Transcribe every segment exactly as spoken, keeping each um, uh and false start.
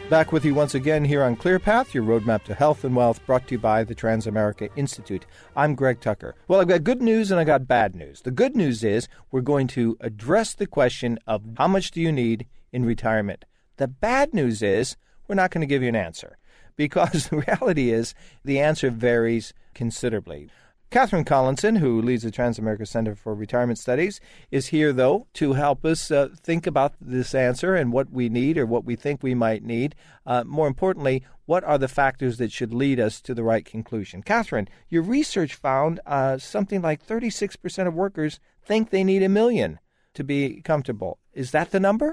Back with you once again here on ClearPath, your roadmap to health and wealth, brought to you by the Transamerica Institute. I'm Greg Tucker. Well, I've got good news and I got bad news. The good news is we're going to address the question of how much do you need in retirement. The bad news is we're not going to give you an answer, because the reality is the answer varies considerably. Catherine Collinson, who leads the Transamerica Center for Retirement Studies, is here, though, to help us uh, think about this answer and what we need or what we think we might need. Uh, more importantly, what are the factors that should lead us to the right conclusion? Catherine, your research found uh, something like thirty-six percent of workers think they need a million to be comfortable. Is that the number?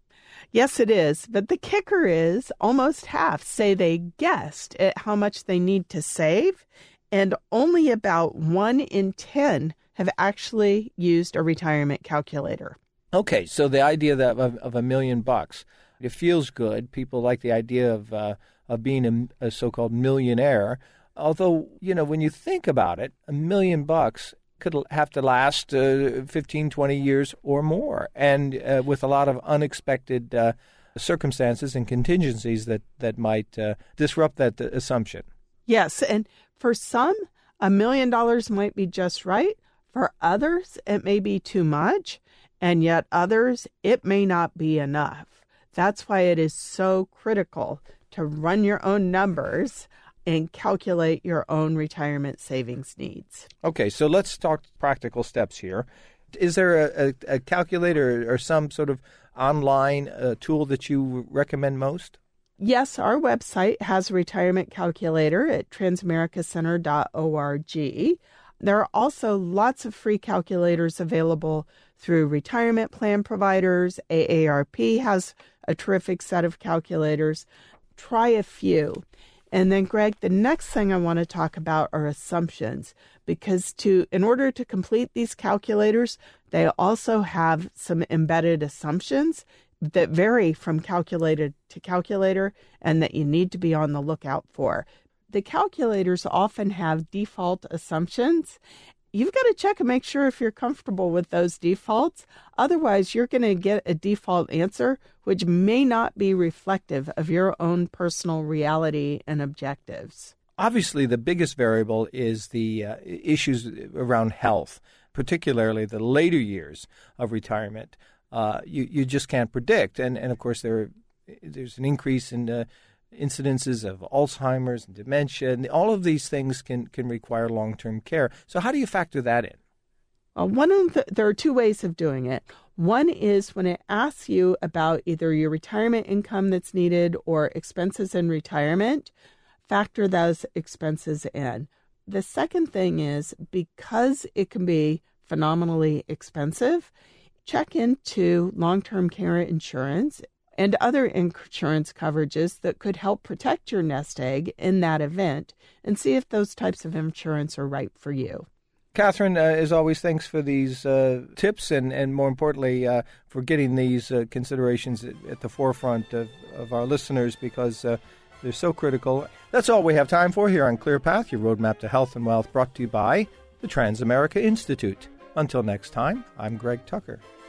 Yes, it is. But the kicker is almost half say they guessed at how much they need to save, and only about one in ten have actually used a retirement calculator. Okay, so the idea that of, of a million bucks, it feels good. People like the idea of uh, of being a, a so-called millionaire. Although, you know, when you think about it, a million bucks could have to last uh, fifteen, twenty years or more, and uh, with a lot of unexpected uh, circumstances and contingencies that, that might uh, disrupt that uh, assumption. Yes, and for some, a million dollars might be just right. For others, it may be too much, and yet others, it may not be enough. That's why it is so critical to run your own numbers and calculate your own retirement savings needs. Okay, so let's talk practical steps here. Is there a, a, a calculator or some sort of online uh, tool that you recommend most? Yes, our website has a retirement calculator at transamerica center dot org. There are also lots of free calculators available through retirement plan providers. A A R P has a terrific set of calculators. Try a few. And then, Greg, the next thing I want to talk about are assumptions, because to in order to complete these calculators, they also have some embedded assumptions that vary from calculator to calculator and that you need to be on the lookout for. The calculators often have default assumptions. You've got to check and make sure if you're comfortable with those defaults. Otherwise, you're going to get a default answer which may not be reflective of your own personal reality and objectives. Obviously, the biggest variable is the uh, issues around health, particularly the later years of retirement. Uh, you, you just can't predict. And, and of course, there there's an increase in uh, incidences of Alzheimer's and dementia. And all of these things can, can require long-term care. So how do you factor that in? Well, one of the, there are two ways of doing it. One is when it asks you about either your retirement income that's needed or expenses in retirement, factor those expenses in. The second thing is, because it can be phenomenally expensive, check into long-term care insurance and other insurance coverages that could help protect your nest egg in that event, and see if those types of insurance are right for you. Catherine, uh, as always, thanks for these uh, tips and, and more importantly, uh, for getting these uh, considerations at, at the forefront of, of our listeners, because uh, they're so critical. That's all we have time for here on ClearPath, your roadmap to health and wealth, brought to you by the Transamerica Institute. Until next time, I'm Greg Tucker.